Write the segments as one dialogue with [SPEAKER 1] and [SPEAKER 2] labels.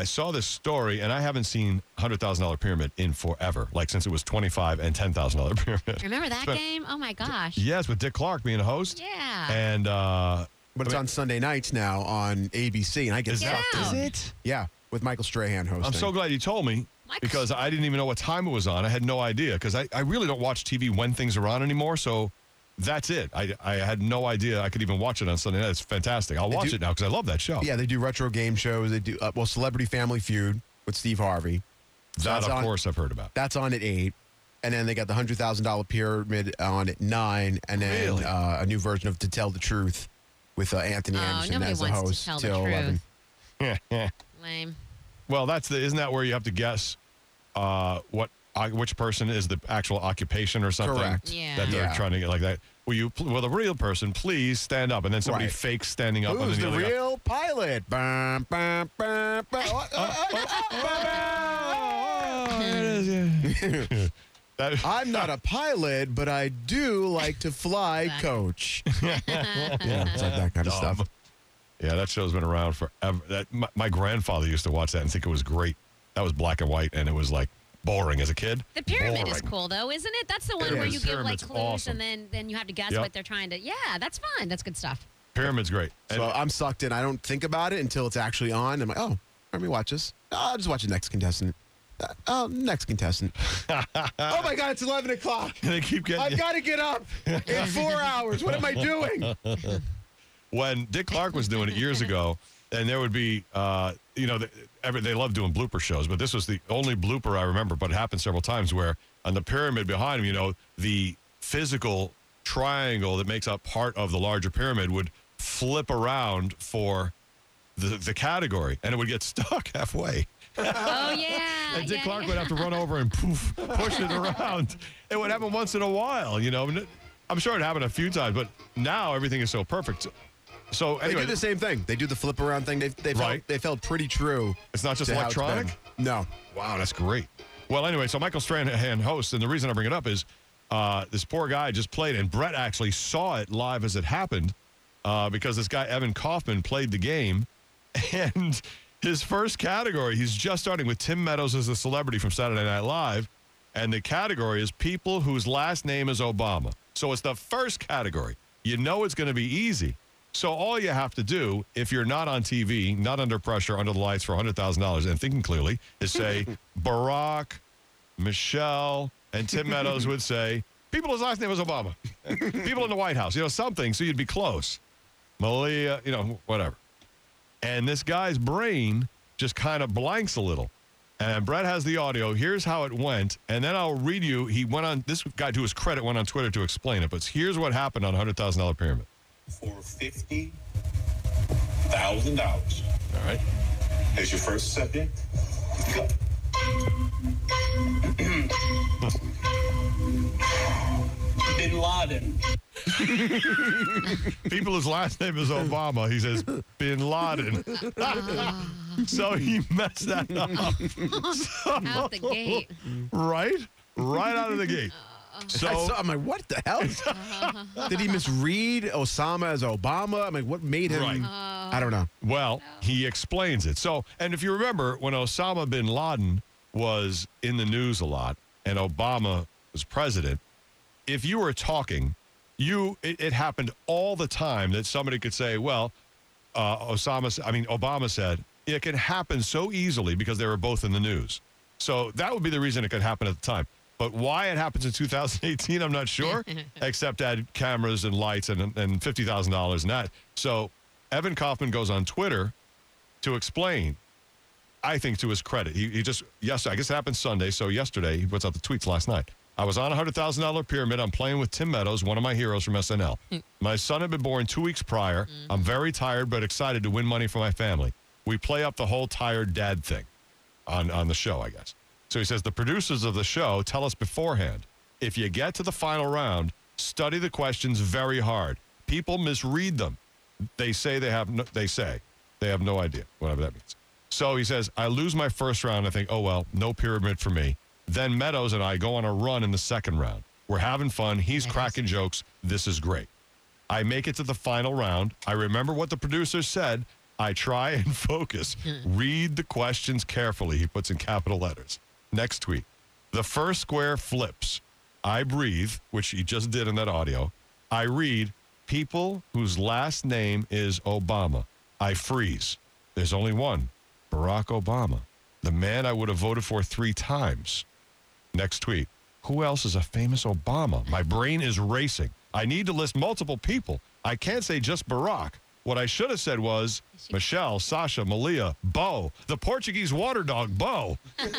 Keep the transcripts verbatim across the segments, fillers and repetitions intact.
[SPEAKER 1] I saw this story, and I haven't seen one hundred thousand dollars Pyramid in forever, like since it was twenty-five and ten thousand dollars Pyramid.
[SPEAKER 2] Remember that
[SPEAKER 1] But-
[SPEAKER 2] game? Oh, my gosh.
[SPEAKER 1] Yes, with Dick Clark being a host.
[SPEAKER 2] Yeah.
[SPEAKER 1] And, uh,
[SPEAKER 3] But it's
[SPEAKER 1] I mean-
[SPEAKER 3] on Sunday nights now on A B C, and I get
[SPEAKER 1] Is that-
[SPEAKER 3] sucked
[SPEAKER 2] Is
[SPEAKER 3] in.
[SPEAKER 1] it?
[SPEAKER 3] Yeah, with Michael Strahan hosting.
[SPEAKER 1] I'm so glad you told me
[SPEAKER 2] Michael-
[SPEAKER 1] because I didn't even know what time it was on. I had no idea because I, I really don't watch T V when things are on anymore. So that's it. I, I had no idea I could even watch it on Sunday night. It's fantastic. I'll
[SPEAKER 3] They
[SPEAKER 1] watch
[SPEAKER 3] do-
[SPEAKER 1] it now because I love that show.
[SPEAKER 3] Yeah, they do retro game shows. They do, uh, well, Celebrity Family Feud with Steve Harvey. So
[SPEAKER 1] that,
[SPEAKER 3] that's
[SPEAKER 1] of
[SPEAKER 3] on-
[SPEAKER 1] course, I've heard about.
[SPEAKER 3] That's on at eight. And then they got the one hundred thousand dollars Pyramid on at nine. And then
[SPEAKER 1] Really?
[SPEAKER 3] uh, a new version of To Tell the Truth with uh, Anthony
[SPEAKER 2] Oh,
[SPEAKER 3] Anderson
[SPEAKER 2] nobody
[SPEAKER 3] as the
[SPEAKER 2] wants to
[SPEAKER 3] host
[SPEAKER 2] tell the
[SPEAKER 3] till
[SPEAKER 2] truth.
[SPEAKER 3] eleven.
[SPEAKER 2] Lame.
[SPEAKER 1] Well, that's the. Isn't that where you have to guess uh, what uh, which person is the actual occupation or something?
[SPEAKER 3] Correct.
[SPEAKER 2] Yeah.
[SPEAKER 1] That they're
[SPEAKER 3] Yeah.
[SPEAKER 1] trying to get like that. Will you? Will the real person please stand up? And then somebody
[SPEAKER 3] Right.
[SPEAKER 1] fakes standing up.
[SPEAKER 3] Who's
[SPEAKER 1] and then
[SPEAKER 3] the
[SPEAKER 1] other guy-
[SPEAKER 3] real pilot? Bum, bum, bum, bum. Uh, uh,
[SPEAKER 1] Oh, there it is, yeah. That-
[SPEAKER 3] I'm not a pilot, but I do like to fly,
[SPEAKER 2] Exactly.
[SPEAKER 3] coach. yeah, it's like that kind of
[SPEAKER 1] Dumb.
[SPEAKER 3] stuff.
[SPEAKER 1] Yeah, that show's been around forever. That my, my grandfather used to watch that and think it was great. That was black and white, and it was like boring as a kid.
[SPEAKER 2] The pyramid is
[SPEAKER 1] Boring.
[SPEAKER 2] cool, though, isn't it? That's the one
[SPEAKER 1] It
[SPEAKER 2] where
[SPEAKER 1] is.
[SPEAKER 2] you give like
[SPEAKER 1] Pyramid's
[SPEAKER 2] clues
[SPEAKER 1] awesome.
[SPEAKER 2] and then, then you have to guess
[SPEAKER 1] Yep.
[SPEAKER 2] what they're trying to. Yeah, that's fun. That's good stuff.
[SPEAKER 1] Pyramid's great. And
[SPEAKER 3] So I'm sucked in. I don't think about it until it's actually on. I'm like, oh, let me watch this. Oh, I'll just watch the next contestant. Uh, oh, next contestant. oh my God, it's eleven o'clock.
[SPEAKER 1] they keep getting
[SPEAKER 3] I've got to get up in four hours. What am I doing?
[SPEAKER 1] when Dick Clark was doing it years ago, and there would be, uh, you know, the, every, they love doing blooper shows, but this was the only blooper I remember, but it happened several times where on the pyramid behind him, you know, the physical triangle that makes up part of the larger pyramid would flip around for the, the category, and it would get stuck halfway.
[SPEAKER 2] Oh, yeah.
[SPEAKER 1] And Dick
[SPEAKER 2] yeah,
[SPEAKER 1] Clark
[SPEAKER 2] yeah.
[SPEAKER 1] would have to run over and poof, push it around. It would happen once in a while, you know. I'm sure it happened a few times, but now everything is so perfect. So
[SPEAKER 3] They
[SPEAKER 1] anyway,
[SPEAKER 3] do the same thing. They do the flip around thing. They, they, felt,
[SPEAKER 1] Right.
[SPEAKER 3] they felt pretty true.
[SPEAKER 1] it's not just
[SPEAKER 3] to how it's been.
[SPEAKER 1] electronic.
[SPEAKER 3] No.
[SPEAKER 1] Wow, that's great. Well, anyway, so Michael Strahan hosts, and the reason I bring it up is uh, this poor guy just played, and Brett actually saw it live as it happened uh, because this guy, Evan Kaufman, played the game. And his first category, he's just starting with Tim Meadows as a celebrity from Saturday Night Live, and the category is people whose last name is Obama. So it's the first category. You know it's going to be easy. So all you have to do, if you're not on T V, not under pressure, under the lights for one hundred thousand dollars, and thinking clearly, is say Barack, Michelle, and Tim Meadows would say, people whose last name was Obama. People in the White House, you know, something, so you'd be close. Malia, you know, whatever. And this guy's brain just kind of blanks a little. And Brett has the audio. Here's how it went. And then I'll read you. He went on, this guy to his credit went on Twitter to explain it. But here's what happened on a one hundred thousand dollars Pyramid.
[SPEAKER 4] For fifty thousand dollars.
[SPEAKER 1] All right.
[SPEAKER 4] As your first subject, go. Bin Laden.
[SPEAKER 1] People whose last name is Obama. He says Bin Laden. So he messed that up.
[SPEAKER 2] Out the gate.
[SPEAKER 1] Right? Right out of the gate.
[SPEAKER 3] I
[SPEAKER 1] So
[SPEAKER 3] saw, I'm like, what the hell? Did he misread Osama as Obama? I'm like, what made him?
[SPEAKER 1] Right.
[SPEAKER 3] I don't know.
[SPEAKER 1] Well, he explains it. So, and if you remember, when Osama bin Laden was in the news a lot and Obama was president, if you were talking, you it, it happened all the time that somebody could say, well, uh, Osama, I mean, Obama said, it can happen so easily because they were both in the news. So that would be the reason it could happen at the time. But why it happens in two thousand eighteen, I'm not sure, except add cameras and lights and, and fifty thousand dollars and that. So Evan Kaufman goes on Twitter to explain, I think to his credit. He, he just, yes, I guess it happened Sunday. So yesterday, he puts out the tweets last night. I was on a one hundred thousand dollars pyramid. I'm playing with Tim Meadows, one of my heroes from S N L. My son had been born two weeks prior. I'm very tired but excited to win money for my family. We play up the whole tired dad thing on, on the show, I guess. So he says, the producers of the show tell us beforehand, if you get to the final round, study the questions very hard. People misread them. They say they have no, they say they have no idea, whatever that means. So he says, I lose my first round. I think, oh, well, no pyramid for me. Then Meadows and I go on a run in the second round. We're having fun. He's
[SPEAKER 2] Nice.
[SPEAKER 1] cracking jokes. This is great. I make it to the final round. I remember what the producers said. I try and focus. Read the questions carefully. He puts in capital letters. Next tweet. The first square flips. I breathe, which he just did in that audio. I read, people whose last name is Obama. I freeze. There's only one, Barack Obama, the man I would have voted for three times. Next tweet. Who else is a famous Obama? My brain is racing. I need to list multiple people. I can't say just Barack. What I should have said was Michelle, Sasha, Malia, Bo, the Portuguese water dog, Bo.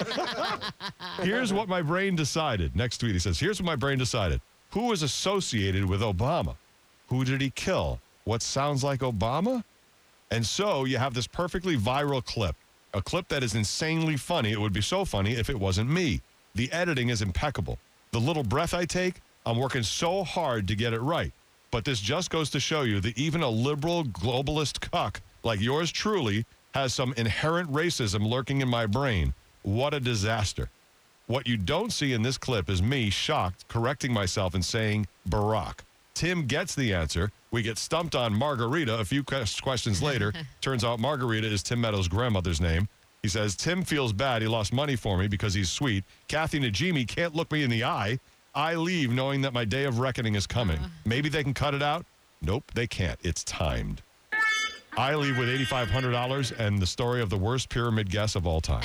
[SPEAKER 1] Here's what my brain decided. Next tweet, he says, here's what my brain decided. Who is associated with Obama? Who did he kill? What sounds like Obama? And so you have this perfectly viral clip, a clip that is insanely funny. It would be so funny if it wasn't me. The editing is impeccable. The little breath I take, I'm working so hard to get it right. But this just goes to show you that even a liberal globalist cuck like yours truly has some inherent racism lurking in my brain. What a disaster. What you don't see in this clip is me shocked, correcting myself and saying Barack. Tim gets the answer. We get stumped on Margarita a few questions later. Turns out Margarita is Tim Meadows' grandmother's name. He says, Tim feels bad. He lost money for me because he's sweet. Kathy Najimy can't look me in the eye. I leave knowing that my day of reckoning is coming. Uh. Maybe they can cut it out. Nope, they can't. It's timed. I leave with eight thousand five hundred dollars and the story of the worst pyramid guess of all time.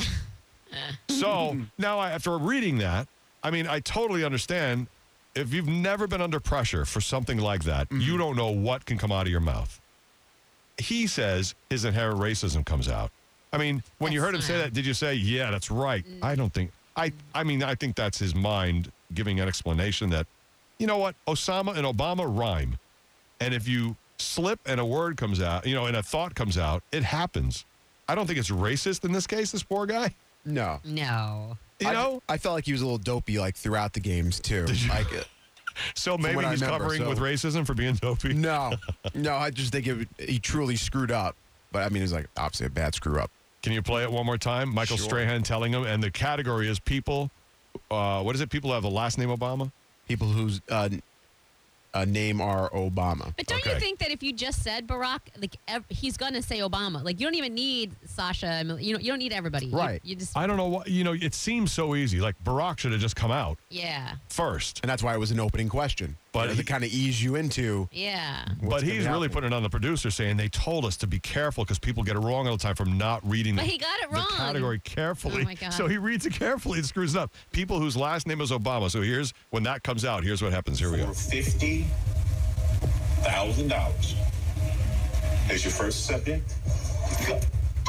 [SPEAKER 1] So now I, after reading that, I mean, I totally understand. If you've never been under pressure for something like that, mm-hmm. you don't know what can come out of your mouth. He says his inherent racism comes out. I mean, when that's you heard him say that, did you say, yeah, that's right? Mm. I don't think, I, I mean, I think that's his mind giving an explanation that, you know what, Osama and Obama rhyme. And if you slip and a word comes out, you know, and a thought comes out, it happens. I don't think it's racist in this case, this poor guy.
[SPEAKER 3] No.
[SPEAKER 2] No.
[SPEAKER 1] You
[SPEAKER 3] I,
[SPEAKER 1] know?
[SPEAKER 3] I felt like he was a little dopey, like, throughout the games, too. Like,
[SPEAKER 1] so maybe he's remember, covering so. with racism for being dopey?
[SPEAKER 3] No. No, I just think it, he truly screwed up. But, I mean, it was, like, obviously a bad screw up.
[SPEAKER 1] Can you play it one more time? Michael sure. Strahan telling him, and the category is people, uh, what is it? People who have the last name Obama?
[SPEAKER 3] People whose uh, uh, name are Obama.
[SPEAKER 2] But don't
[SPEAKER 1] okay.
[SPEAKER 2] you think that if you just said Barack, like ev- he's gonna say Obama? Like you don't even need Sasha. You know, you don't need everybody.
[SPEAKER 3] Right.
[SPEAKER 2] You, you just.
[SPEAKER 1] I don't know what you know. It seems so easy. Like Barack should have just come out.
[SPEAKER 2] Yeah.
[SPEAKER 1] First,
[SPEAKER 3] and that's why it was an opening question. But you know,
[SPEAKER 1] he,
[SPEAKER 3] to kind of ease you into.
[SPEAKER 2] Yeah.
[SPEAKER 1] But he's really putting it on the producer, saying they told us to be careful because people get it wrong all the time from not reading.
[SPEAKER 2] But
[SPEAKER 1] the,
[SPEAKER 2] he got it wrong.
[SPEAKER 1] The category carefully.
[SPEAKER 2] Oh my God.
[SPEAKER 1] So he reads it carefully and screws it up. People whose last name is Obama. So here's when that comes out. Here's what happens. Here we go.
[SPEAKER 4] For fifty thousand dollars. Here's your first subject. Go.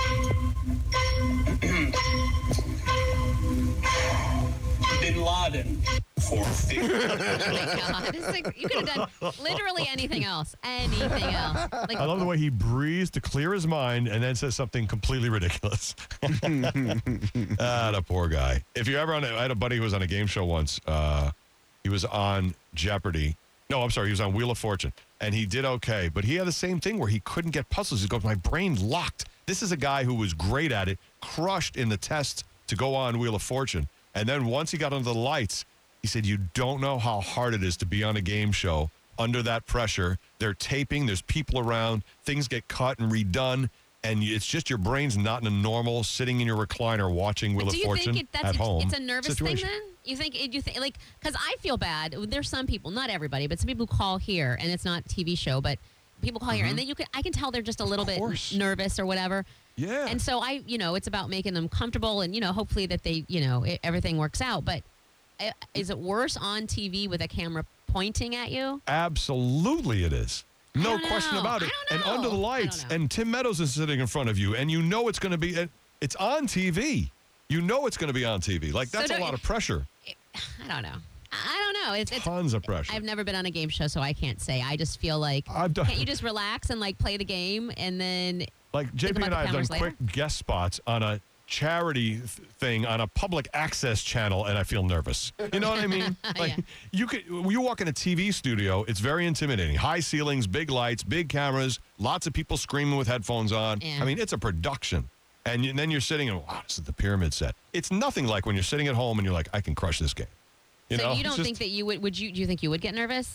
[SPEAKER 4] Bin Laden. For fifty.
[SPEAKER 2] Oh my God! This is like, you could have done literally anything else. Anything else. Like,
[SPEAKER 1] I love the way he breathes to clear his mind and then says something completely ridiculous. Ah, the poor guy. If you ever on, a, I had a buddy who was on a game show once. Uh, he was on Jeopardy. No, I'm sorry. He was on Wheel of Fortune, and he did okay. But he had the same thing where he couldn't get puzzles. He goes, my brain locked. This is a guy who was great at it, crushed in the test to go on Wheel of Fortune. And then once he got under the lights, he said, you don't know how hard it is to be on a game show under that pressure. They're taping. There's people around. Things get cut and redone. And it's just your brain's not in a normal sitting in your recliner watching Wheel
[SPEAKER 2] but
[SPEAKER 1] of
[SPEAKER 2] do you
[SPEAKER 1] Fortune
[SPEAKER 2] think it, that's
[SPEAKER 1] at
[SPEAKER 2] a,
[SPEAKER 1] home.
[SPEAKER 2] It's a nervous
[SPEAKER 1] situation.
[SPEAKER 2] thing then? You think, you think like, because I feel bad. There's some people, not everybody, but some people who call here, and it's not a T V show, but people call mm-hmm. here, and then you can, I can tell they're just a little bit nervous or whatever.
[SPEAKER 1] Yeah.
[SPEAKER 2] And so I, you know, it's about making them comfortable and, you know, hopefully that they, you know, it, everything works out. But is it worse on T V with a camera pointing at you?
[SPEAKER 1] Absolutely it is. No question
[SPEAKER 2] know.
[SPEAKER 1] about it.
[SPEAKER 2] I don't know.
[SPEAKER 1] And under the lights, and Tim Meadows is sitting in front of you, and you know it's going to be, it's on T V. You know it's going to be on T V. Like, that's so a lot of pressure.
[SPEAKER 2] It, I don't know. I don't know. It's, it's
[SPEAKER 1] tons of pressure.
[SPEAKER 2] I've never been on a game show, so I can't say. I just feel like,
[SPEAKER 1] I've done,
[SPEAKER 2] can't you just relax and, like, play the game and then...
[SPEAKER 1] Like, J P and I have done
[SPEAKER 2] later?
[SPEAKER 1] quick guest spots on a charity th- thing on a public access channel, and I feel nervous. You know what I mean? Like,
[SPEAKER 2] yeah.
[SPEAKER 1] you could, when you walk in a T V studio, it's very intimidating. High ceilings, big lights, big cameras, lots of people screaming with headphones on.
[SPEAKER 2] Yeah.
[SPEAKER 1] I mean, it's a production. And, you, and then you're sitting and, wow, this is the pyramid set. It's nothing like when you're sitting at home and you're like, I can crush this game. You
[SPEAKER 2] so
[SPEAKER 1] know?
[SPEAKER 2] you don't
[SPEAKER 1] It's just,
[SPEAKER 2] think that you would, would you, do you think you would get nervous?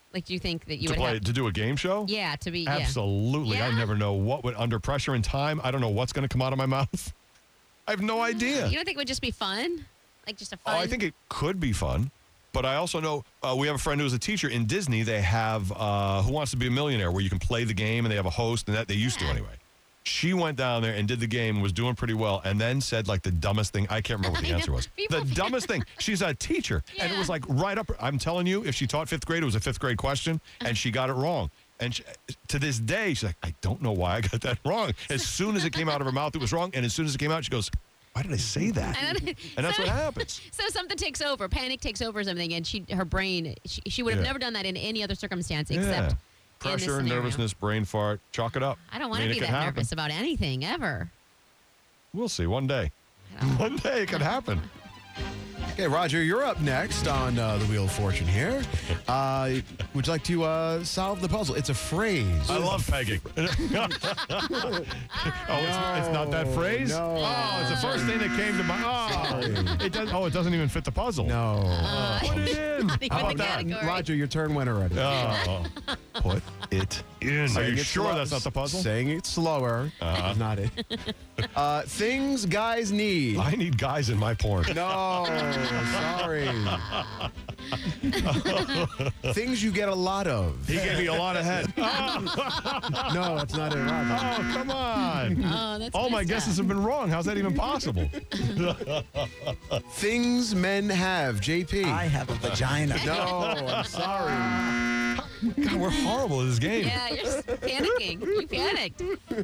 [SPEAKER 2] Like, do you think that you
[SPEAKER 1] to
[SPEAKER 2] would
[SPEAKER 1] play
[SPEAKER 2] have?
[SPEAKER 1] to do a game show?
[SPEAKER 2] Yeah, to be. Yeah.
[SPEAKER 1] Absolutely. I
[SPEAKER 2] Yeah?
[SPEAKER 1] never know what would under pressure in time. I don't know what's going to come out of my mouth. I have no idea.
[SPEAKER 2] You don't think it would just be fun? Like just a fun.
[SPEAKER 1] Oh, I think it could be fun. But I also know uh, we have a friend who's a teacher in Disney. They have uh, Who Wants to Be a Millionaire, where you can play the game and they have a host, and that they used
[SPEAKER 2] Yeah.
[SPEAKER 1] to anyway. She went down there and did the game, was doing pretty well, and then said like the dumbest thing. I can't remember what the
[SPEAKER 2] I
[SPEAKER 1] answer
[SPEAKER 2] know.
[SPEAKER 1] was.
[SPEAKER 2] People-
[SPEAKER 1] The dumbest thing. She's a teacher, and it was
[SPEAKER 2] Yeah.
[SPEAKER 1] like right up. I'm telling you, if she taught fifth grade, it was a fifth grade question, and she got it wrong. And she, to this day, she's like, I don't know why I got that wrong. As soon as it came out of her mouth, it was wrong, and as soon as it came out, she goes, why did I say that?
[SPEAKER 2] And then-
[SPEAKER 1] And that's
[SPEAKER 2] so-
[SPEAKER 1] what happens.
[SPEAKER 2] So something takes over, panic takes over something, and she, her brain, she, she would have
[SPEAKER 1] Yeah.
[SPEAKER 2] never done that in any other circumstance
[SPEAKER 1] Yeah.
[SPEAKER 2] except in this
[SPEAKER 1] Pressure,
[SPEAKER 2] scenario.
[SPEAKER 1] nervousness, brain fart. Chalk it up.
[SPEAKER 2] I don't want
[SPEAKER 1] mean,
[SPEAKER 2] to
[SPEAKER 1] it
[SPEAKER 2] be
[SPEAKER 1] could
[SPEAKER 2] that
[SPEAKER 1] happen.
[SPEAKER 2] nervous about anything ever.
[SPEAKER 1] We'll see one day. One day it could happen.
[SPEAKER 3] Okay, Roger, you're up next on uh, the Wheel of Fortune here. Uh, would you like to uh, solve the puzzle? It's a phrase.
[SPEAKER 1] I love pegging. oh, it's, it's not that phrase?
[SPEAKER 3] no.
[SPEAKER 1] Oh, it's the first thing that came to my. Oh, it does, oh, it doesn't even fit the puzzle.
[SPEAKER 3] No.
[SPEAKER 1] Put it in.
[SPEAKER 2] Not even
[SPEAKER 1] How about
[SPEAKER 2] the
[SPEAKER 1] that?
[SPEAKER 2] category.
[SPEAKER 3] Roger, your turn went already.
[SPEAKER 1] Oh, put it in. Are
[SPEAKER 3] Saying
[SPEAKER 1] you
[SPEAKER 3] it
[SPEAKER 1] sure
[SPEAKER 3] slow-
[SPEAKER 1] that's not the puzzle?
[SPEAKER 3] Saying it slower is not it. uh, things guys need.
[SPEAKER 1] I need guys in my porn.
[SPEAKER 3] No, sorry. Things you get a lot of.
[SPEAKER 1] He gave me a lot of head.
[SPEAKER 3] No, that's not it, Roger.
[SPEAKER 1] Oh, come on.
[SPEAKER 2] Oh, that's
[SPEAKER 1] All my
[SPEAKER 2] messed
[SPEAKER 1] guesses
[SPEAKER 2] up.
[SPEAKER 1] have been wrong. How's that even possible?
[SPEAKER 3] Things men have. J P.
[SPEAKER 5] I have a vagina.
[SPEAKER 3] No, I'm sorry.
[SPEAKER 1] God, we're horrible at this game.
[SPEAKER 2] Yeah, you're s- panicking. You panicked.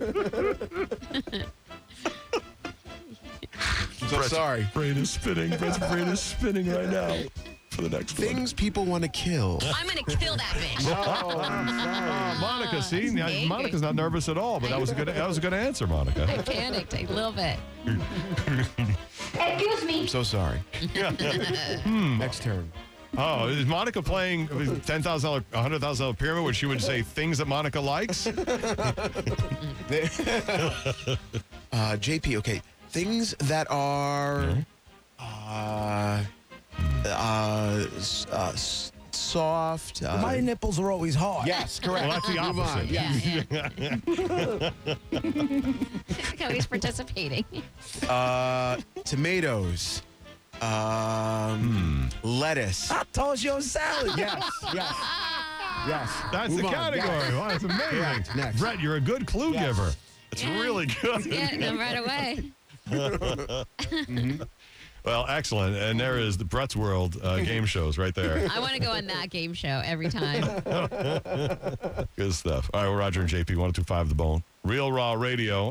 [SPEAKER 3] I'm so sorry.
[SPEAKER 1] Brain is spinning. Brett's brain is spinning right now for the next one.
[SPEAKER 3] Things people want to kill.
[SPEAKER 2] I'm going to kill that bitch.
[SPEAKER 3] Oh, I'm sorry.
[SPEAKER 1] Oh, Monica, see, now,
[SPEAKER 2] angry.
[SPEAKER 1] Monica's not nervous at all, but that was a good that was a good answer, Monica.
[SPEAKER 2] I panicked a little bit.
[SPEAKER 6] Excuse me.
[SPEAKER 3] I'm so sorry. Next turn.
[SPEAKER 1] Oh, is Monica playing ten thousand dollars, one hundred thousand dollars pyramid where she would say things that Monica likes?
[SPEAKER 3] Uh, J P, okay. Things that are uh, uh, s- uh, s- soft. Uh,
[SPEAKER 5] My nipples are always hard.
[SPEAKER 3] yes, correct.
[SPEAKER 1] Well, that's the
[SPEAKER 3] Move on.
[SPEAKER 1] opposite.
[SPEAKER 3] Yeah.
[SPEAKER 2] Yeah, yeah. Look how he's participating.
[SPEAKER 3] Uh, tomatoes. Um, lettuce.
[SPEAKER 5] I told you salad.
[SPEAKER 3] Yes, yes, yes.
[SPEAKER 1] That's
[SPEAKER 3] Move
[SPEAKER 1] the
[SPEAKER 3] on.
[SPEAKER 1] category.
[SPEAKER 3] Yes.
[SPEAKER 1] Wow, that's amazing.
[SPEAKER 3] Correct. Next.
[SPEAKER 1] Brett, you're a good clue
[SPEAKER 3] Yes.
[SPEAKER 1] giver. It's
[SPEAKER 2] Yeah.
[SPEAKER 1] really good.
[SPEAKER 2] Getting them right away.
[SPEAKER 1] Well, excellent. And there is the Brett's World uh, game shows right there.
[SPEAKER 2] I want to go on that game show every time.
[SPEAKER 1] Good stuff. All right, well, Roger and J P, one two five The Bone. Real Raw Radio.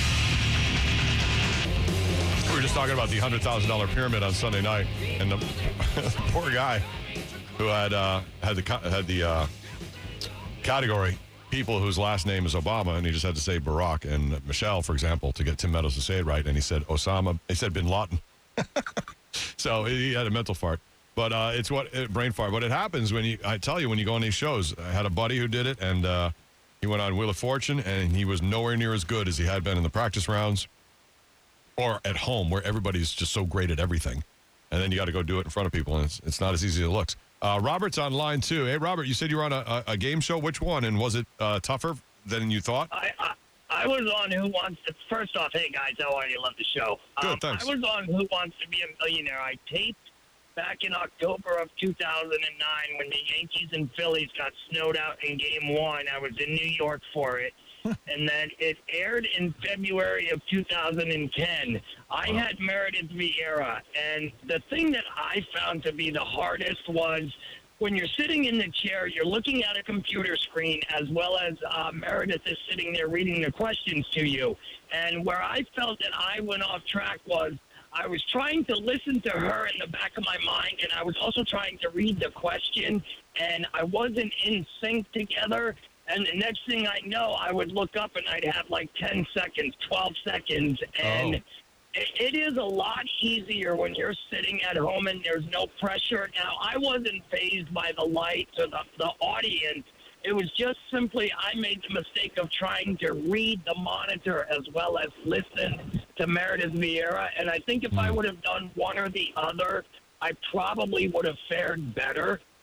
[SPEAKER 1] We were just talking about the one hundred thousand dollars pyramid on Sunday night, and the poor guy who had uh, had the co- had the uh, category people whose last name is Obama, and he just had to say Barack and Michelle, for example, to get Tim Meadows to say it right, and he said Osama. He said Bin Laden. So he had a mental fart. But uh, it's what uh, brain fart. But it happens when you. I tell you, when you go on these shows. I had a buddy who did it, and uh, he went on Wheel of Fortune, and he was nowhere near as good as he had been in the practice rounds or at home, where everybody's just so great at everything. And then you got to go do it in front of people, and it's, it's not as easy as it looks. Uh, Robert's on line two. Hey, Robert, you said you were on a, a, a game show. Which one? And was it uh, tougher than you thought?
[SPEAKER 7] I, I I was on Who Wants to. First off, hey guys, how are you? Love the show.
[SPEAKER 1] Good,
[SPEAKER 7] um,
[SPEAKER 1] thanks.
[SPEAKER 7] I was on Who Wants to Be a Millionaire. I taped back in October of two thousand nine when the Yankees and Phillies got snowed out in Game One. I was in New York for it, and then it aired in February of two thousand ten. I had Meredith Vieira, and the thing that I found to be the hardest was, when you're sitting in the chair, you're looking at a computer screen as well as uh, Meredith is sitting there reading the questions to you. And where I felt that I went off track was I was trying to listen to her in the back of my mind, and I was also trying to read the question, and I wasn't in sync together. And the next thing I know, I would look up and I'd have like ten seconds, twelve seconds, and...
[SPEAKER 1] Oh.
[SPEAKER 7] It is a lot easier when you're sitting at home and there's no pressure. Now, I wasn't fazed by the lights or the, the audience. It was just simply I made the mistake of trying to read the monitor as well as listen to Meredith Vieira. And I think if I would have done one or the other, I probably would have fared better.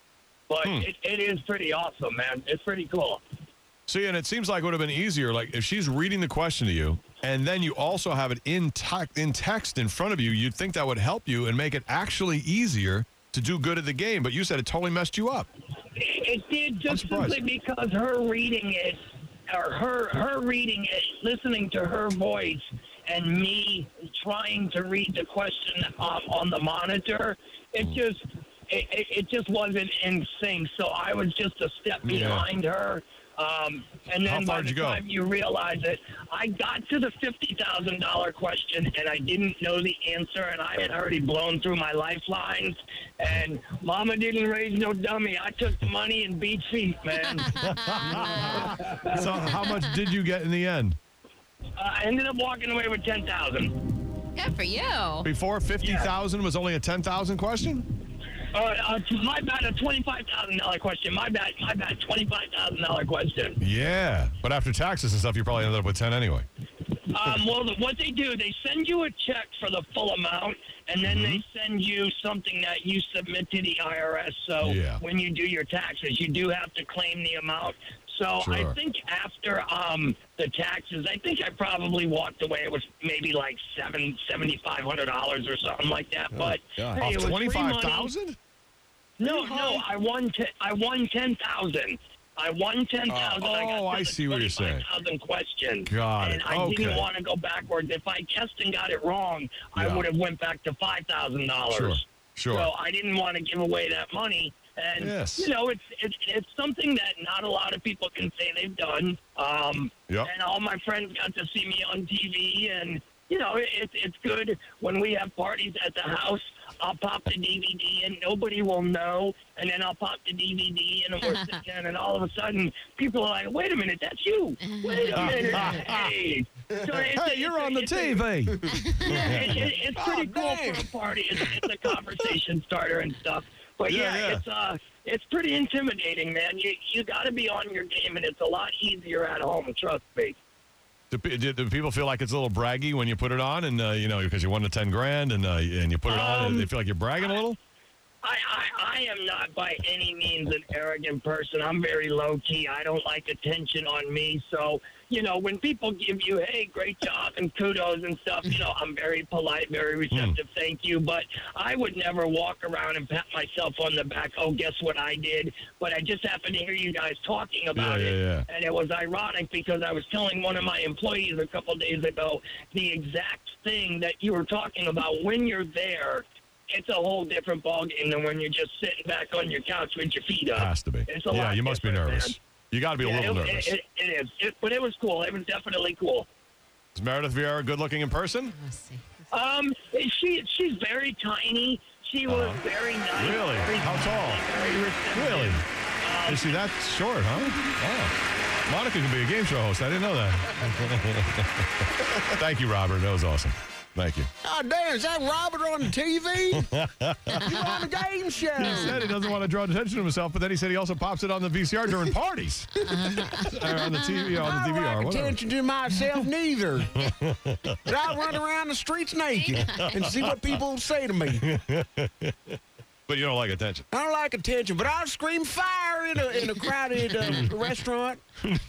[SPEAKER 7] But
[SPEAKER 1] Hmm.
[SPEAKER 7] it, it is pretty awesome, man. It's pretty cool.
[SPEAKER 1] See, and it seems like it would have been easier, like if she's reading the question to you, and then you also have it in, te- in text in front of you, you'd think that would help you and make it actually easier to do good at the game. But you said it totally messed you up.
[SPEAKER 7] It did just
[SPEAKER 1] surprised.
[SPEAKER 7] simply because her reading it, or her her reading it, listening to her voice, and me trying to read the question um, on the monitor. It
[SPEAKER 1] Hmm.
[SPEAKER 7] just it, it, it just wasn't in sync. So I was just a step
[SPEAKER 1] Yeah.
[SPEAKER 7] behind her. Um, and
[SPEAKER 1] How
[SPEAKER 7] then
[SPEAKER 1] far
[SPEAKER 7] by
[SPEAKER 1] did
[SPEAKER 7] the
[SPEAKER 1] you go?
[SPEAKER 7] time you realize it, I got to the fifty thousand dollars question, and I didn't know the answer, and I had already blown through my lifelines. And Mama didn't raise no dummy. I took the money and beat feet, man.
[SPEAKER 1] So how much did you get in the end?
[SPEAKER 7] uh, I ended up walking away with ten thousand dollars.
[SPEAKER 2] Good for you.
[SPEAKER 1] Before fifty thousand was only a ten thousand question?
[SPEAKER 7] Uh, uh, my bad, a twenty-five thousand dollars question. My bad, my bad, twenty-five thousand dollars question.
[SPEAKER 1] Yeah. But after taxes and stuff, you probably ended up with ten anyway.
[SPEAKER 7] Um, well, the, what they do, they send you a check for the full amount, and then they send you something that you submit to the I R S. So
[SPEAKER 1] Yeah.
[SPEAKER 7] when you do your taxes, you do have to claim the amount. So
[SPEAKER 1] Sure.
[SPEAKER 7] I think after um, the taxes, I think I probably walked away. It was maybe like seven, seventy-five hundred dollars or something like that. But
[SPEAKER 3] God.
[SPEAKER 7] hey,
[SPEAKER 1] Off
[SPEAKER 7] it was free
[SPEAKER 1] twenty-five
[SPEAKER 7] money.
[SPEAKER 1] thousand?
[SPEAKER 7] No, no, I won. Te- I won ten thousand. I won ten thousand. I got
[SPEAKER 1] Oh, I
[SPEAKER 7] to the
[SPEAKER 1] see what you're saying.
[SPEAKER 7] twenty-five thousand question.
[SPEAKER 1] Got
[SPEAKER 7] and
[SPEAKER 1] it.
[SPEAKER 7] I
[SPEAKER 1] Okay.
[SPEAKER 7] didn't want to go backwards. If I guessed and got it wrong,
[SPEAKER 1] Yeah.
[SPEAKER 7] I would have went back to five thousand
[SPEAKER 1] Sure.
[SPEAKER 7] dollars.
[SPEAKER 1] Sure.
[SPEAKER 7] So I didn't want to give away that money. And
[SPEAKER 1] Yes.
[SPEAKER 7] you know, it's it's it's something that not a lot of people can say they've done. Um,
[SPEAKER 1] Yep.
[SPEAKER 7] And all my friends got to see me on T V, and you know, it, it's it's good when we have parties at the house. I'll pop the D V D in, nobody will know, and then I'll pop the D V D in, and we're sitting, and all of a sudden, people are like, "Wait a minute, that's you! Wait a minute, hey!" So it's a-
[SPEAKER 1] Hey, you're
[SPEAKER 7] it's a-
[SPEAKER 1] on the
[SPEAKER 7] it's a-
[SPEAKER 1] T V.
[SPEAKER 7] yeah, it, it, it's pretty
[SPEAKER 3] Oh,
[SPEAKER 7] cool
[SPEAKER 3] dang.
[SPEAKER 7] for a party. It's, it's a conversation starter and stuff. But
[SPEAKER 1] Yeah,
[SPEAKER 7] yeah,
[SPEAKER 1] yeah.
[SPEAKER 7] it's uh, it's pretty intimidating, man. You you got to be on your game, and it's a lot easier at home. Trust me.
[SPEAKER 1] Do, pe- do, do people feel like it's a little braggy when you put it on, and uh, you know, because you won the ten grand, and uh, and you put it on, and
[SPEAKER 7] Um,
[SPEAKER 1] they feel like you're bragging a little?
[SPEAKER 7] I, I, I am not by any means an arrogant person. I'm very low key. I don't like attention on me. So, you know, when people give you, hey, great job and kudos and stuff, you know, I'm very polite, very receptive. Thank you. But I would never walk around and pat myself on the back. Oh, guess what I did? But I just happened to hear you guys talking about
[SPEAKER 1] Yeah,
[SPEAKER 7] it.
[SPEAKER 1] yeah, yeah.
[SPEAKER 7] And it was ironic because I was telling one of my employees a couple days ago the exact thing that you were talking about. When you're there, it's a whole different ballgame than when you're just sitting back on your couch with your feet up.
[SPEAKER 1] Has to be.
[SPEAKER 7] It's a
[SPEAKER 1] Yeah,
[SPEAKER 7] lot
[SPEAKER 1] you must be
[SPEAKER 7] different,
[SPEAKER 1] nervous.
[SPEAKER 7] man.
[SPEAKER 1] You got to be a
[SPEAKER 7] Yeah,
[SPEAKER 1] little
[SPEAKER 7] it,
[SPEAKER 1] nervous.
[SPEAKER 7] It, it, it is. It, but it was cool. It was definitely cool.
[SPEAKER 1] Is Meredith Vieira good looking in person?
[SPEAKER 2] Let's see.
[SPEAKER 7] Um, she she's very tiny. She was
[SPEAKER 1] Uh-huh.
[SPEAKER 7] very nice.
[SPEAKER 1] Really?
[SPEAKER 7] Very
[SPEAKER 1] How tall?
[SPEAKER 7] Very receptive.
[SPEAKER 1] Really?
[SPEAKER 7] Um,
[SPEAKER 1] Is she that short, huh? Oh. Monica can be a game show host. I didn't know that. Thank you, Robert. That was awesome. Thank you.
[SPEAKER 3] God damn, is that Robert on the T V? You're on the game show.
[SPEAKER 1] He said he doesn't want to draw attention to himself, but then he said he also pops it on the V C R during parties. Or on the T V, on the
[SPEAKER 3] I
[SPEAKER 1] D V R,
[SPEAKER 3] don't like
[SPEAKER 1] whatever.
[SPEAKER 3] attention to myself neither. But I run around the streets naked and see what people say to me.
[SPEAKER 1] But you don't like attention.
[SPEAKER 3] I don't like attention, but I'll scream fire in a, in a crowded uh, restaurant.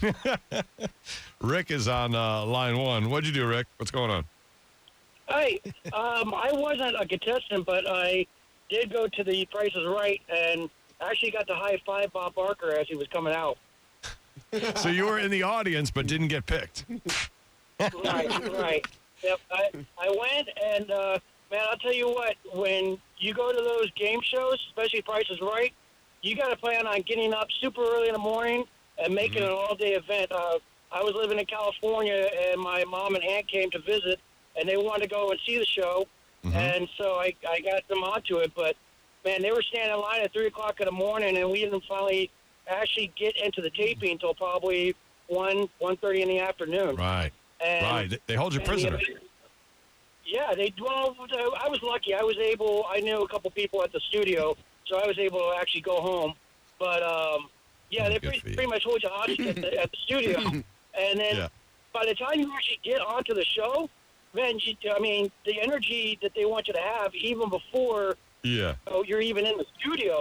[SPEAKER 1] Rick is on uh, line one. What'd you do, Rick? What's going on?
[SPEAKER 6] Hey, um, I wasn't a contestant, but I did go to the Price is Right and actually got to high five Bob Barker as he was coming out.
[SPEAKER 1] So you were in the audience but didn't get picked.
[SPEAKER 6] Right, right. Yep, I, I went, and, uh, man, I'll tell you what, when you go to those game shows, especially Price is Right, you got to plan on getting up super early in the morning and making
[SPEAKER 1] Mm-hmm.
[SPEAKER 6] an all-day event. Uh, I was living in California, and my mom and aunt came to visit, and they wanted to go and see the show,
[SPEAKER 1] Mm-hmm.
[SPEAKER 6] and so I, I got them onto it. But, man, they were standing in line at three o'clock in the morning, and we didn't finally actually get into the taping until probably one, one thirty in the afternoon.
[SPEAKER 1] Right.
[SPEAKER 6] And,
[SPEAKER 1] Right. They- They hold you
[SPEAKER 6] and
[SPEAKER 1] prisoner.
[SPEAKER 6] the- yeah, they. Well, I was lucky. I was able. I knew a couple people at the studio, so I was able to actually go home. But um, yeah,
[SPEAKER 1] Oh,
[SPEAKER 6] they
[SPEAKER 1] good
[SPEAKER 6] pretty,
[SPEAKER 1] for you.
[SPEAKER 6] pretty much hold you hostage at the, at the studio, and then
[SPEAKER 1] Yeah.
[SPEAKER 6] by the time you actually get onto the show, man, you, I mean, the energy that they want you to have, even before
[SPEAKER 1] Yeah.
[SPEAKER 6] you know, you're even in the studio,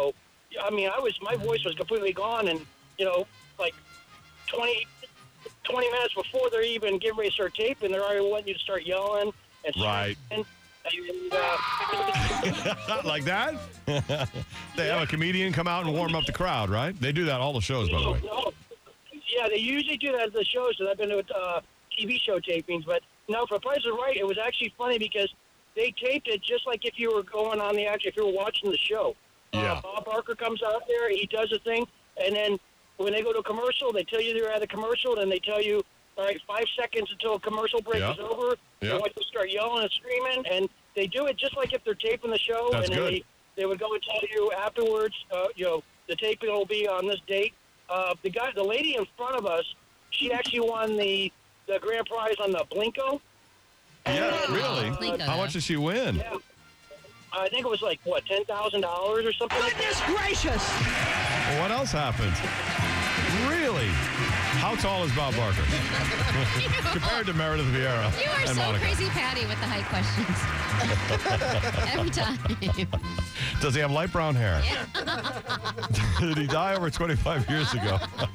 [SPEAKER 6] I mean, I was my voice was completely gone, and you know, like twenty, twenty minutes before they're even getting ready to start taping, they're already wanting you to start yelling and
[SPEAKER 1] Right.
[SPEAKER 6] And, and, uh,
[SPEAKER 1] Like that? They have a comedian come out and warm up the crowd, right? They do that all the shows, by the
[SPEAKER 6] no,
[SPEAKER 1] way.
[SPEAKER 6] no. Yeah, they usually do that at the shows, and I've been to uh, T V show tapings. But no, for Price is Right, it was actually funny because they taped it just like if you were going on the action, if you were watching the show.
[SPEAKER 1] Yeah.
[SPEAKER 6] Uh, Bob Barker comes out there, he does a thing, and then when they go to a commercial, they tell you they're at a commercial, and they tell you, all right, five seconds until a commercial break
[SPEAKER 1] Yeah.
[SPEAKER 6] is over.
[SPEAKER 1] Yeah.
[SPEAKER 6] They want you to start yelling and screaming, and they do it just like if they're taping the show.
[SPEAKER 1] That's
[SPEAKER 6] and then
[SPEAKER 1] good.
[SPEAKER 6] They, they would go and tell you afterwards, uh, you know, the taping will be on this date. Uh, the guy, the lady in front of us, she actually won the, the grand prize on the Blinko.
[SPEAKER 1] Yeah,
[SPEAKER 6] And,
[SPEAKER 1] really?
[SPEAKER 2] Blinko.
[SPEAKER 1] How much did she win?
[SPEAKER 6] Yeah. I think it was like, what, ten thousand dollars or something like that?
[SPEAKER 5] Gracious!
[SPEAKER 1] Well, what else happened? Really? How tall is Bob Barker? Compared to Meredith Vieira
[SPEAKER 2] You are
[SPEAKER 1] and
[SPEAKER 2] so
[SPEAKER 1] Monica.
[SPEAKER 2] crazy, Patty, with the height questions. Every time.
[SPEAKER 1] Does he have light brown hair? Did he die over twenty-five years ago?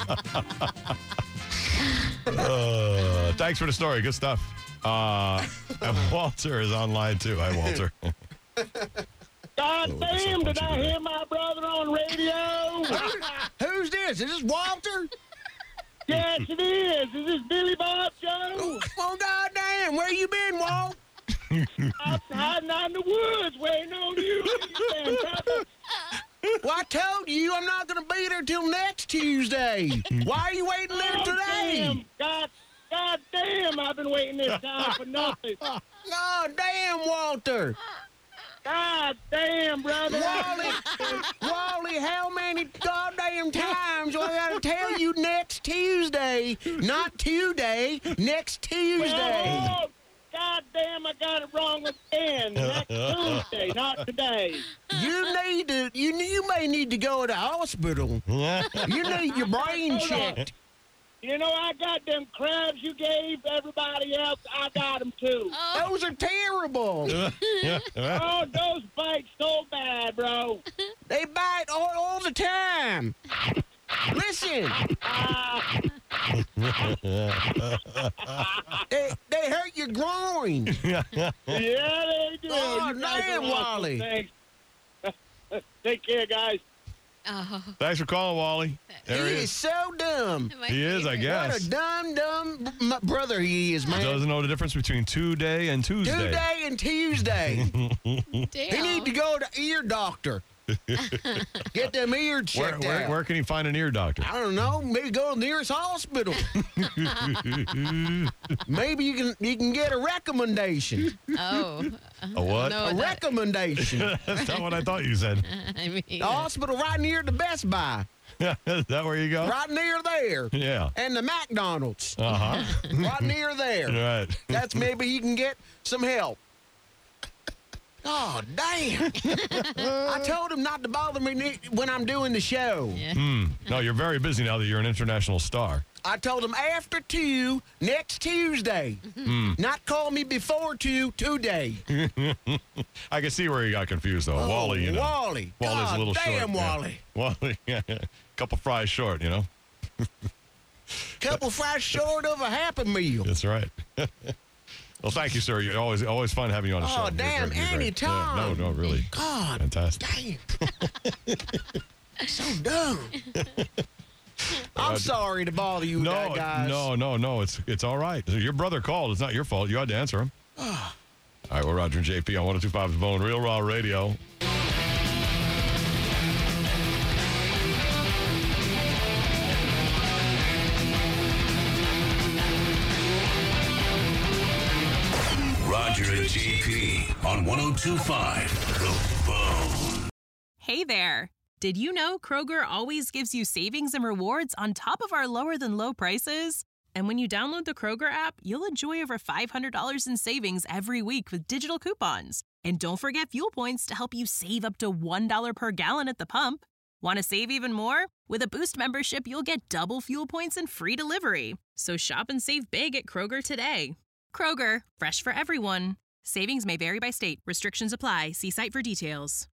[SPEAKER 1] uh, thanks for the story. Good stuff. Uh, and Walter is online, too. Hi, Walter.
[SPEAKER 7] God
[SPEAKER 1] Oh, that's so
[SPEAKER 7] damn, did
[SPEAKER 1] punchy
[SPEAKER 7] I
[SPEAKER 1] today.
[SPEAKER 7] hear my brother on radio?
[SPEAKER 5] Who's this? Is this Walter?
[SPEAKER 7] Yes, it is. Is this Billy Bob Joe?
[SPEAKER 5] Oh, goddamn. Where you been, Walt?
[SPEAKER 7] I'm hiding out in the woods waiting on you. You brother.
[SPEAKER 5] Well, I told you I'm not going to be there till next Tuesday. Why are you waiting there
[SPEAKER 7] Oh,
[SPEAKER 5] today?
[SPEAKER 7] damn. God, God damn, I've been waiting this time for nothing.
[SPEAKER 5] God damn, Walter.
[SPEAKER 7] God damn, brother.
[SPEAKER 5] Wally, Wally, how many goddamn times do I got to tell you next Tuesday? Not today, next Tuesday.
[SPEAKER 7] Oh, God damn, I got it wrong again. Next Tuesday, not today.
[SPEAKER 5] You need to, you, you may need to go to the hospital. You need your brain checked.
[SPEAKER 7] You know, I got them crabs you gave everybody else. I got them too.
[SPEAKER 5] Those are terrible.
[SPEAKER 7] Oh, those bite so bad, bro.
[SPEAKER 5] They bite all, all the time. Listen. they, they hurt your groin.
[SPEAKER 7] Yeah, they do.
[SPEAKER 5] Oh,
[SPEAKER 7] You guys
[SPEAKER 5] damn,
[SPEAKER 7] are awesome.
[SPEAKER 5] Wally.
[SPEAKER 7] Thanks. Take care, guys.
[SPEAKER 2] Oh,
[SPEAKER 1] Thanks for calling, Wally. There
[SPEAKER 5] he
[SPEAKER 1] he
[SPEAKER 5] is
[SPEAKER 1] is.
[SPEAKER 5] so dumb.
[SPEAKER 2] my
[SPEAKER 1] He is, I
[SPEAKER 2] favorite.
[SPEAKER 1] guess.
[SPEAKER 5] What a dumb, dumb m- brother he is, man.
[SPEAKER 1] Doesn't know the difference between today and Tuesday.
[SPEAKER 5] Tuesday and Tuesday. He
[SPEAKER 2] Damn.
[SPEAKER 5] need to go to ear doctor. Get them ears
[SPEAKER 1] Where,
[SPEAKER 5] checked
[SPEAKER 1] where,
[SPEAKER 5] out.
[SPEAKER 1] where can he find an ear doctor?
[SPEAKER 5] I don't know. Maybe go to the nearest hospital. Maybe you can you can get a recommendation.
[SPEAKER 2] Oh.
[SPEAKER 1] A what?
[SPEAKER 2] No,
[SPEAKER 5] A
[SPEAKER 2] that-
[SPEAKER 5] recommendation.
[SPEAKER 1] That's not what I thought you said.
[SPEAKER 2] I mean,
[SPEAKER 5] The hospital right near the Best Buy.
[SPEAKER 1] Is that where you go?
[SPEAKER 5] Right near there.
[SPEAKER 1] Yeah.
[SPEAKER 5] And the McDonald's.
[SPEAKER 1] Uh-huh.
[SPEAKER 5] Right near there.
[SPEAKER 1] Right.
[SPEAKER 5] That's maybe you can get some help. Oh, damn. I told him not to bother me ne- when I'm doing the show.
[SPEAKER 2] yeah.
[SPEAKER 1] Hmm. No, you're very busy now that you're an international star.
[SPEAKER 5] I told him after two next Tuesday. Not call me before two today.
[SPEAKER 1] I can see where you got confused, though. Wally, you know.
[SPEAKER 5] Wally.
[SPEAKER 1] Wally's
[SPEAKER 5] God
[SPEAKER 1] a little
[SPEAKER 5] damn,
[SPEAKER 1] short. yeah.
[SPEAKER 5] Wally.
[SPEAKER 1] Wally, yeah. Couple fries short, you know.
[SPEAKER 5] Couple fries short of a Happy Meal.
[SPEAKER 1] That's right. Well, thank you, sir. You're always always fun having you on the show.
[SPEAKER 5] Oh,
[SPEAKER 1] You're
[SPEAKER 5] damn,
[SPEAKER 1] great. You're great.
[SPEAKER 5] anytime.
[SPEAKER 1] Yeah, no, no, really.
[SPEAKER 5] God
[SPEAKER 1] Fantastic.
[SPEAKER 5] damn. So dumb. I'm sorry to bother you with
[SPEAKER 1] No,
[SPEAKER 5] that, guys.
[SPEAKER 1] no, no, no. It's it's all right. Your brother called. It's not your fault. You had to answer him. all right, we're Roger and J P on one oh two point five The Bone, Real Raw Radio.
[SPEAKER 8] Roger and J P on one oh two point five The Bone.
[SPEAKER 9] Hey there! Did you know Kroger always gives you savings and rewards on top of our lower than low prices? And when you download the Kroger app, you'll enjoy over five hundred dollars in savings every week with digital coupons. And don't forget fuel points to help you save up to one dollar per gallon at the pump. Want to save even more? With a Boost membership, you'll get double fuel points and free delivery. So shop and save big at Kroger today. Kroger, fresh for everyone. Savings may vary by state. Restrictions apply. See site for details.